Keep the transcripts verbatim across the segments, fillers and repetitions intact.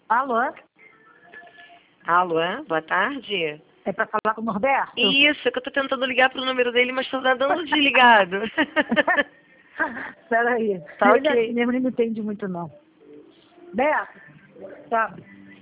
Alô? Alô, boa tarde. É para falar com o Norberto? Isso, é que eu tô tentando ligar pro número dele, mas tô dando desligado. Peraí. Tá Ele ok. mesmo não entende muito, não. Beto, tá.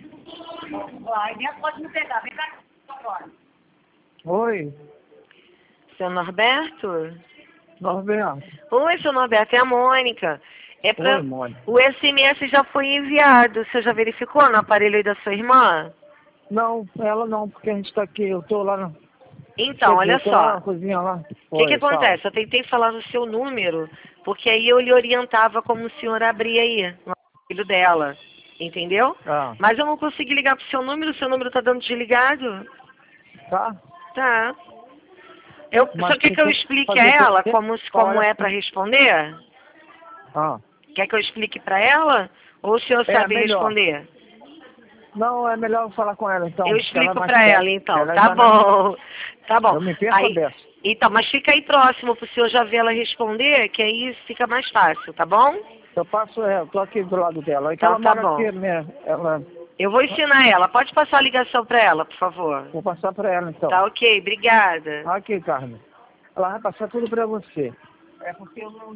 Ó, aí Beto pode me pegar. Vem cá agora. Oi, Seu Norberto? Norberto. Oi, seu Norberto, é a Mônica. É pra... Oi, Mônica. O S M S já foi enviado. Você já verificou no aparelho aí da sua irmã? Não, ela não, porque a gente tá aqui. Eu tô lá na... Então, olha eu tô lá só. na cozinha lá. O que que Oi, fala. acontece? Eu tentei falar no seu número, porque aí eu lhe orientava como o senhor abrir aí, no aparelho dela. Entendeu? Ah, Mas eu não consegui ligar pro seu número, o seu número tá dando desligado. tá? Tá. Eu, Mas só quer tem que eu que explique a fazer o ela quê? como, como Olha é aqui. para responder? Ah, Quer que eu explique para ela? Ou o senhor é sabe melhor. responder? Não, é melhor eu falar com ela então, Eu porque ela é explico mais para ela, perto. então. Ela Tá ainda não... bom. Tá bom. Eu me perco Aí, dessa. então, mas fica aí próximo pro senhor já ver ela responder, que aí fica mais fácil, tá bom? Eu passo, é, eu tô aqui do lado dela. É que Então ela tá mora aqui, bom. né? Ela... Eu vou ensinar ela. Pode passar a ligação para ela, por favor. Vou passar pra ela então. Tá ok, obrigada. Aqui, Carmen. Ela vai passar tudo pra você. É porque eu não...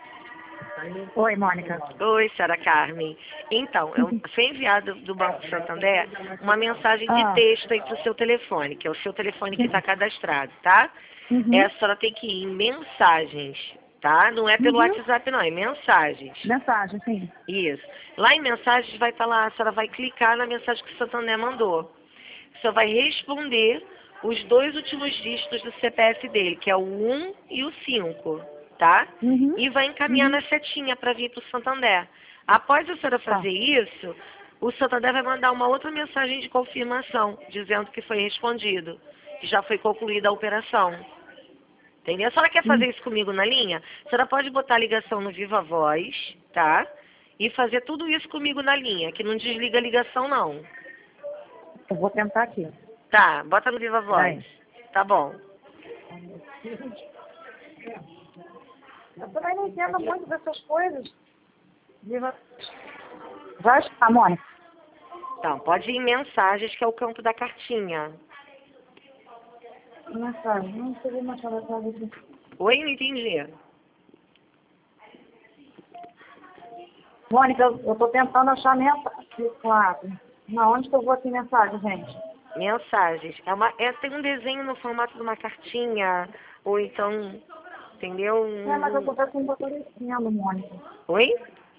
Oi, Mônica. Oi, Sara Carmen. Então, eu, foi enviado do Banco Santander uma mensagem de Ah, texto aí pro seu telefone, que é o seu telefone que está cadastrado, tá? É, uhum, a senhora tem que ir em mensagens, tá? Não é pelo uhum. WhatsApp, não, é mensagens. Mensagem, sim. Isso. Lá em mensagens vai estar lá, a senhora vai clicar na mensagem que o Santander mandou. A senhora vai responder os dois últimos dígitos do C P F dele, que é o um e o cinco, tá? Uhum, E vai encaminhar uhum. na setinha para vir para o Santander. Após a senhora Tá. fazer isso, o Santander vai mandar uma outra mensagem de confirmação, dizendo que foi respondido, que já foi concluída a operação. Entendeu? A senhora quer Hum. fazer isso comigo na linha? A senhora pode botar a ligação no Viva Voz, tá? E fazer tudo isso comigo na linha, que não desliga a ligação, não. Eu vou tentar aqui. Tá, bota no Viva Voz. Peraí. Tá bom. Eu também não entendo muito dessas coisas. Viva. Vai estar, Mônica. Então, pode ir em mensagens, que é o campo da cartinha. Mensagem. Não sei mais falar aqui. Oi, não entendi. Mônica, eu, eu tô tentando achar mensagem. Claro. Na onde que eu vou aqui mensagem, gente? Mensagens. É uma, é, tem um desenho no formato de uma cartinha, ou então, entendeu? É, mas eu tô Um... com aparecendo, Mônica. Oi?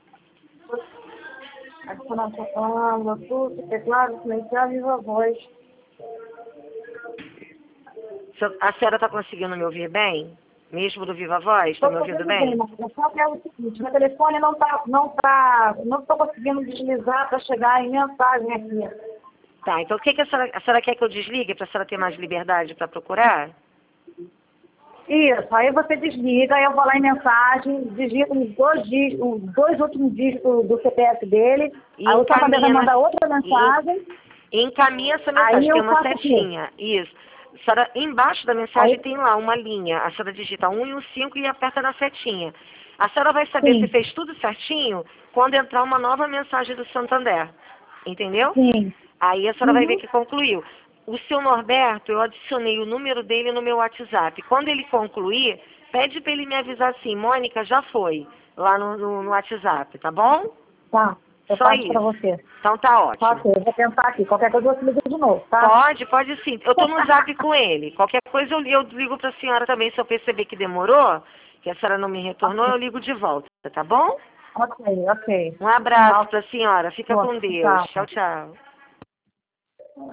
Adicionar sua palavra, tudo, teclado, silenciar, viva voz. Se- A senhora está conseguindo me ouvir bem? Mesmo do Viva Voz? Está Estou me ouvindo fazendo bem, bem? mas eu só quero o seguinte, meu telefone não tá, não tá, não estou conseguindo deslizar para chegar em mensagem aqui. Tá, então o que, que a, senhora, a senhora quer que eu desligue para a senhora ter mais liberdade para procurar? Isso, aí você desliga, aí eu vou lá em mensagem, digito os dois, dígitos, os dois últimos dígitos do C P F dele, E aí o Santander vai encaminha, na, mandar outra e, mensagem, e encaminha essa aí mensagem, tem eu uma faço o quê? setinha. Isso. A senhora, embaixo da Aí, mensagem tem lá uma linha. A senhora digita um e o cinco e aperta na setinha. A senhora vai saber se sim, fez tudo certinho quando entrar uma nova mensagem do Santander. Entendeu? sim, Aí a senhora vai ver uhum, que concluiu. O seu Norberto, eu adicionei o número dele no meu WhatsApp. Quando ele concluir, pede para ele me avisar assim, Mônica, já foi, lá no, no, no WhatsApp, tá bom? tá, eu Só passo para isso. você. Então tá Tá, ótimo. ok, eu vou tentar aqui, qualquer coisa eu te ligo de novo, tá? Pode, pode sim. Eu tô no zap com ele. Qualquer coisa eu, eu ligo pra senhora também. Se eu perceber que demorou, que a senhora não me retornou, eu ligo de volta, tá bom? Ok, ok. Um abraço Tchau. pra senhora. Fica com Deus. Tchau. Tchau, tchau.